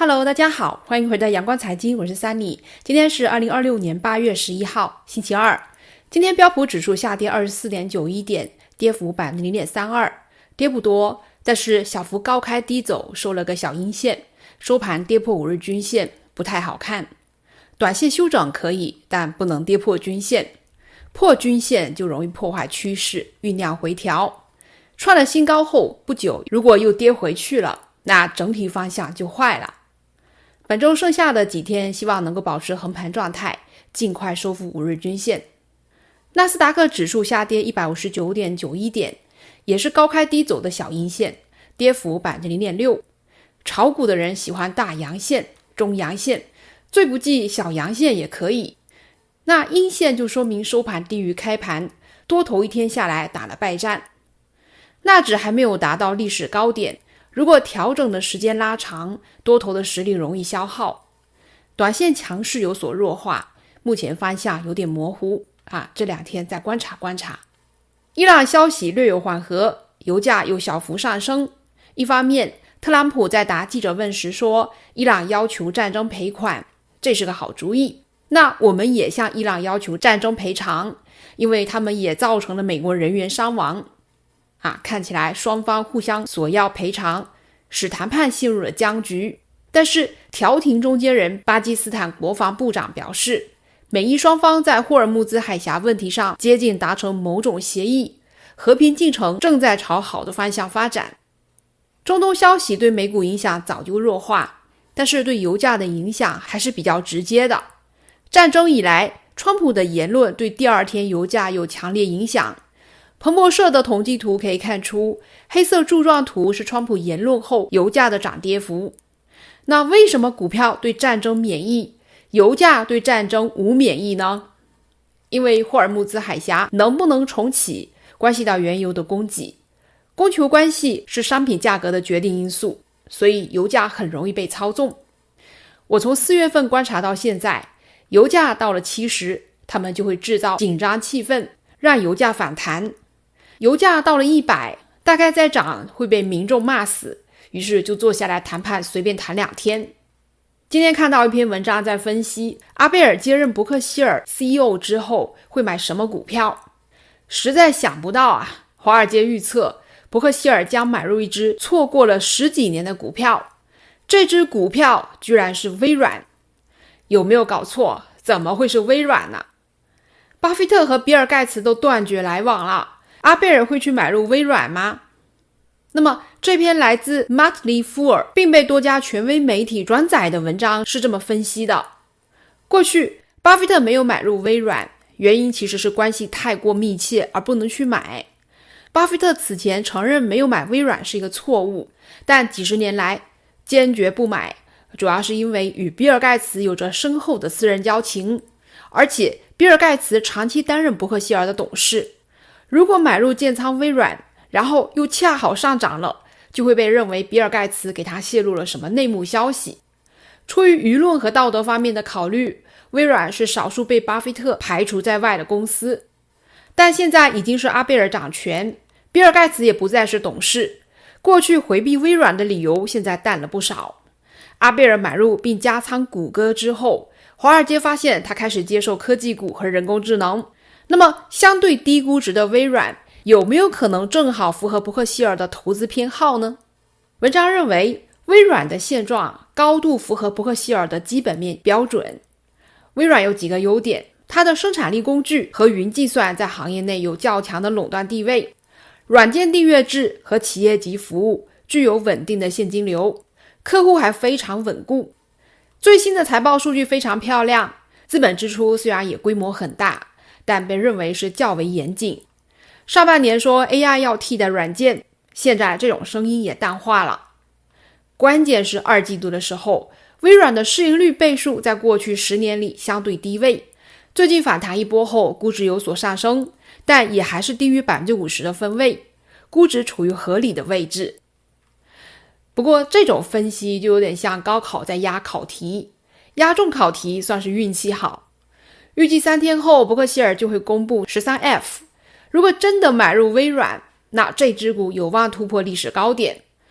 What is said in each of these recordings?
Hello， 大家好，欢迎回到阳光财经，我是Sunny。今天是2026年8月11号，星期二。今天标普指数下跌 24.91 点，跌幅 0.32%， 跌不多，但是小幅高开低走，收了个小阴线，收盘跌破5日均线，不太好看。短线修整可以，但不能跌破均线，破均线就容易破坏趋势，酝酿回调。创了新高后不久，如果又跌回去了，那整体方向就坏了。本周剩下的几天，希望能够保持横盘状态，尽快收复5日均线。纳斯达克指数下跌 159.91 点，也是高开低走的小阴线，跌幅 0.6%。炒股的人喜欢大阳线、中阳线，最不济小阳线也可以。那阴线就说明收盘低于开盘，多头一天下来打了败战。纳指还没有达到历史高点，如果调整的时间拉长，多头的实力容易消耗，短线强势有所弱化，目前方向有点模糊这2天再观察观察。伊朗消息略有缓和，油价又小幅上升。一方面，特朗普在答记者问时说，伊朗要求战争赔款，这是个好主意。那我们也向伊朗要求战争赔偿，因为他们也造成了美国人员伤亡。看起来双方互相索要赔偿，使谈判陷入了僵局。但是调停中间人巴基斯坦国防部长表示，美伊双方在霍尔木兹海峡问题上接近达成某种协议，和平进程正在朝好的方向发展。中东消息对美股影响早就弱化，但是对油价的影响还是比较直接的。战争以来，川普的言论对第二天油价有强烈影响。彭博社的统计图可以看出，黑色柱状图是川普言论后油价的涨跌幅。那为什么股票对战争免疫，油价对战争无免疫呢？因为霍尔木兹海峡能不能重启，关系到原油的供给。供求关系是商品价格的决定因素，所以油价很容易被操纵。我从4月份观察到现在，油价到了70，他们就会制造紧张气氛，让油价反弹。油价到了100，大概再涨会被民众骂死，于是就坐下来谈判，随便谈2天。今天看到一篇文章在分析阿贝尔接任伯克希尔 CEO 之后会买什么股票，实在想不到华尔街预测伯克希尔将买入一只错过了10几年的股票，这只股票居然是微软。有没有搞错？怎么会是微软呢？巴菲特和比尔盖茨都断绝来往了，阿贝尔会去买入微软吗？那么这篇来自 Motley Fool 并被多家权威媒体转载的文章是这么分析的。过去巴菲特没有买入微软，原因其实是关系太过密切而不能去买。巴菲特此前承认没有买微软是一个错误，但几十年来坚决不买，主要是因为与比尔盖茨有着深厚的私人交情，而且比尔盖茨长期担任伯克希尔的董事，如果买入建仓微软，然后又恰好上涨了，就会被认为比尔盖茨给他泄露了什么内幕消息。出于舆论和道德方面的考虑，微软是少数被巴菲特排除在外的公司。但现在已经是阿贝尔掌权，比尔盖茨也不再是董事，过去回避微软的理由现在淡了不少。阿贝尔买入并加仓谷歌之后，华尔街发现他开始接受科技股和人工智能。那么相对低估值的微软有没有可能正好符合伯克希尔的投资偏好呢？文章认为微软的现状高度符合伯克希尔的基本面标准。微软有几个优点，它的生产力工具和云计算在行业内有较强的垄断地位，软件订阅制和企业级服务具有稳定的现金流，客户还非常稳固。最新的财报数据非常漂亮，资本支出虽然也规模很大，但被认为是较为严谨。上半年说 AI 要替代软件，现在这种声音也淡化了。关键是2季度的时候，微软的市盈率倍数在过去10年里相对低位，最近反弹一波后估值有所上升，但也还是低于 50% 的分位，估值处于合理的位置。不过这种分析就有点像高考在压考题，压中考题算是运气好。预计3天后伯克希尔就会公布 13F， 如果真的买入微软，那这只股有望突破历史高点。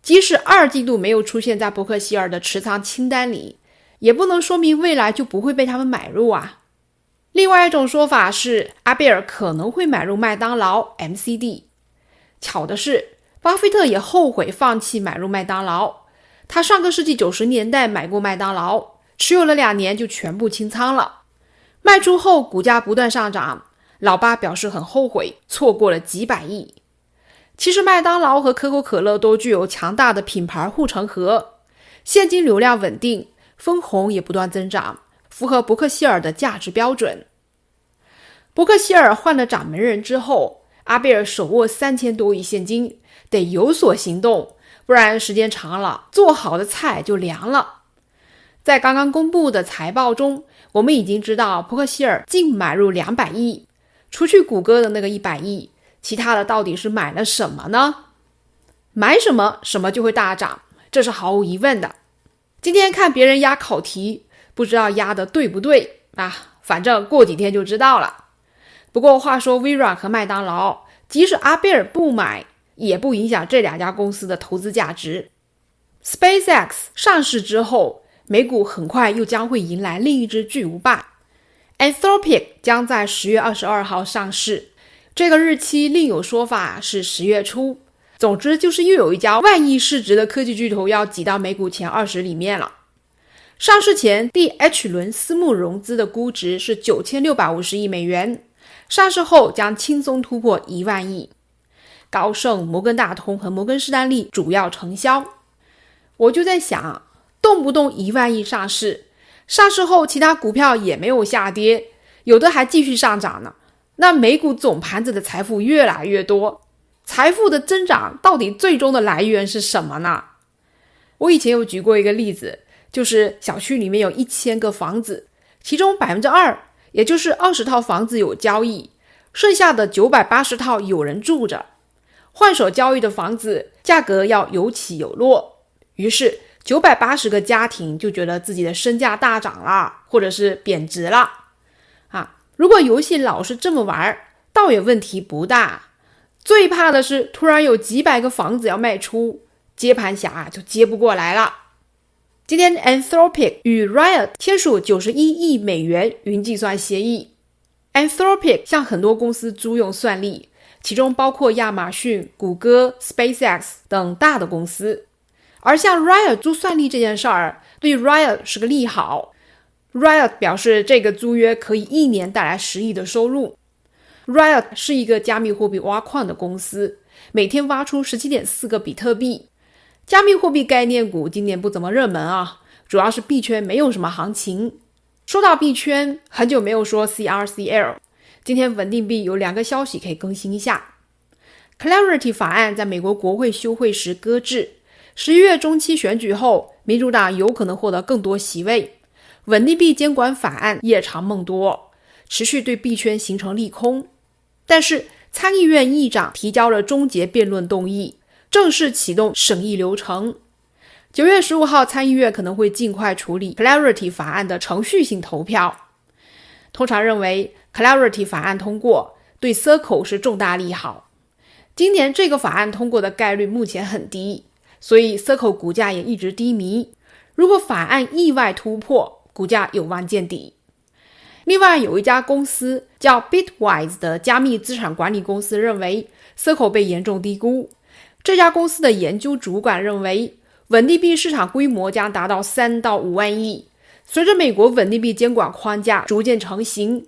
即使2季度没有出现在伯克希尔的持仓清单里，也不能说明未来就不会被他们买入啊。另外一种说法是，阿贝尔可能会买入麦当劳 MCD。 巧的是，巴菲特也后悔放弃买入麦当劳，他上个世纪90年代买过麦当劳，持有了2年就全部清仓了。卖出后股价不断上涨，老巴表示很后悔，错过了几百亿。其实麦当劳和可口可乐都具有强大的品牌护城河，现金流量稳定，分红也不断增长，符合伯克希尔的价值标准。伯克希尔换了掌门人之后，阿贝尔手握3000多亿现金，得有所行动，不然时间长了，做好的菜就凉了。在刚刚公布的财报中，我们已经知道伯克希尔净买入200亿，除去谷歌的那个100亿，其他的到底是买了什么呢？买什么，什么就会大涨，这是毫无疑问的。今天看别人压考题，不知道压的对不对啊，反正过几天就知道了。不过话说微软和麦当劳，即使阿贝尔不买，也不影响这2家公司的投资价值。SpaceX 上市之后，美股很快又将会迎来另一只巨无霸。Anthropic 将在10月22号上市，这个日期另有说法，是10月初。总之就是又有一家万亿市值的科技巨头要挤到美股前20里面了。上市前第 H 轮私募融资的估值是9650亿美元，上市后将轻松突破1万亿。高盛、摩根大通和摩根士丹利主要承销。我就在想，动不动1万亿上市，上市后其他股票也没有下跌，有的还继续上涨呢，那美股总盘子的财富越来越多，财富的增长到底最终的来源是什么呢？我以前有举过一个例子，就是小区里面有1000个房子，其中 2%， 也就是20套房子有交易，剩下的980套有人住着。换手交易的房子价格要有起有落，于是980个家庭就觉得自己的身价大涨了，或者是贬值了如果游戏老是这么玩，倒也问题不大。最怕的是突然有几百个房子要卖出，接盘侠就接不过来了。今天 Anthropic 与 Riot 签署91亿美元云计算协议。Anthropic 向很多公司租用算力，其中包括亚马逊、谷歌、SpaceX 等大的公司。而向 Riot 租算力这件事儿，对 Riot 是个利好。Riot 表示这个租约可以1年带来10亿的收入。Riot 是一个加密货币挖矿的公司，每天挖出 17.4 个比特币。加密货币概念股今年不怎么热门主要是币圈没有什么行情。说到币圈，很久没有说 CRCL， 今天稳定币有2个消息可以更新一下。Clarity 法案在美国国会休会时搁置，11月中期选举后，民主党有可能获得更多席位。稳定币监管法案夜长梦多，持续对币圈形成利空。但是参议院议长提交了终结辩论动议，正式启动审议流程。9月15号参议院可能会尽快处理 Clarity 法案的程序性投票。通常认为 Clarity 法案通过对 Circle 是重大利好。今年这个法案通过的概率目前很低，所以 Circle 股价也一直低迷。如果法案意外突破，股价有望见底。另外有一家公司叫 Bitwise 的加密资产管理公司认为 Circle 被严重低估。这家公司的研究主管认为，稳定币市场规模将达到3到5万亿。随着美国稳定币监管框架逐渐成型，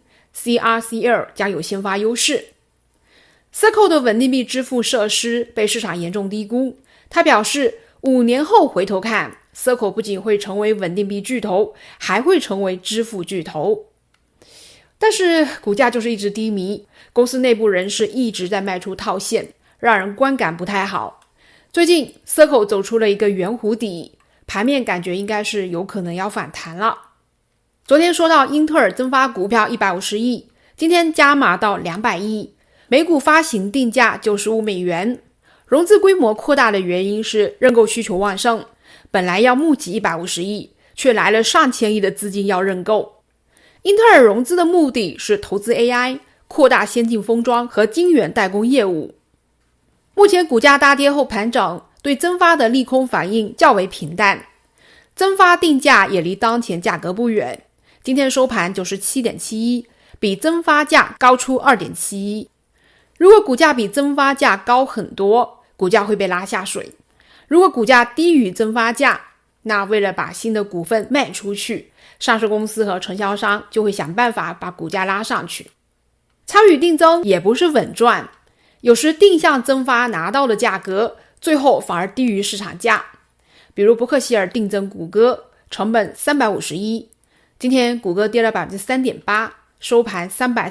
CRCL 将有先发优势。Circle 的稳定币支付设施被市场严重低估。他表示5年后回头看， Circle 不仅会成为稳定币巨头，还会成为支付巨头。但是股价就是一直低迷，公司内部人士一直在卖出套现，让人观感不太好。最近 Circle 走出了一个圆弧底，盘面感觉应该是有可能要反弹了。昨天说到英特尔增发股票150亿，今天加码到200亿，每股发行定价95美元。融资规模扩大的原因是认购需求旺盛，本来要募集150亿，却来了上千亿的资金要认购。英特尔融资的目的是投资 AI， 扩大先进封装和晶圆代工业务。目前股价大跌后盘整， 对增发的利空反应较为平淡，增发定价也离当前价格不远，今天收盘 97.71， 比增发价高出 2.71。 如果股价比增发价高很多，股价会被拉下水；如果股价低于增发价，那为了把新的股份卖出去，上市公司和承销商就会想办法把股价拉上去。参与定增也不是稳赚，有时定向增发拿到的价格最后反而低于市场价。比如伯克希尔定增谷歌，成本351，今天谷歌跌了 3.8%， 收盘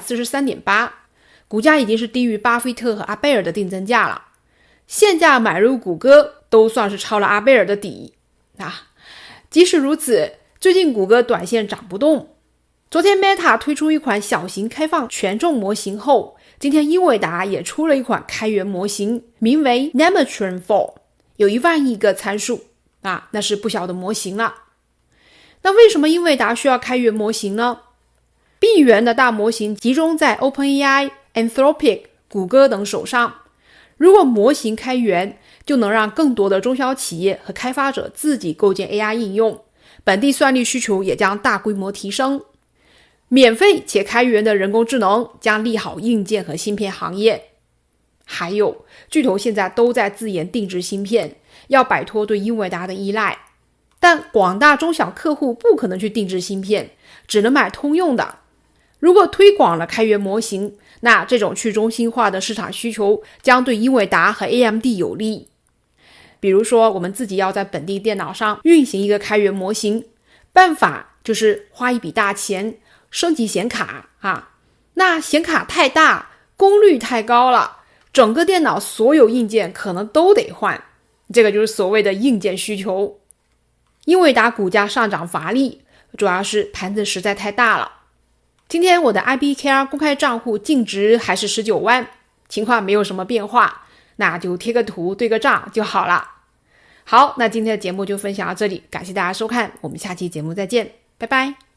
343.8， 股价已经是低于巴菲特和阿贝尔的定增价了。现价买入谷歌都算是抄了阿贝尔的底即使如此，最近谷歌短线涨不动。昨天 Meta 推出一款小型开放权重模型后，今天英伟达也出了一款开源模型，名为 Nematron 4， 有1万亿个参数那是不小的模型了。那为什么英伟达需要开源模型呢？闭源的大模型集中在 OpenAI、Anthropic、谷歌等手上，如果模型开源，就能让更多的中小企业和开发者自己构建 AI 应用，本地算力需求也将大规模提升。免费且开源的人工智能将利好硬件和芯片行业。还有，巨头现在都在自研定制芯片，要摆脱对英伟达的依赖。但广大中小客户不可能去定制芯片，只能买通用的。如果推广了开源模型，那这种去中心化的市场需求将对英伟达和 AMD 有利。比如说，我们自己要在本地电脑上运行一个开源模型，办法就是花一笔大钱升级显卡那显卡太大，功率太高了，整个电脑所有硬件可能都得换，这个就是所谓的硬件需求。英伟达股价上涨乏力，主要是盘子实在太大了。今天我的 IBKR 公开账户净值还是19万，情况没有什么变化，那就贴个图对个账就好了。好，那今天的节目就分享到这里，感谢大家收看，我们下期节目再见，拜拜。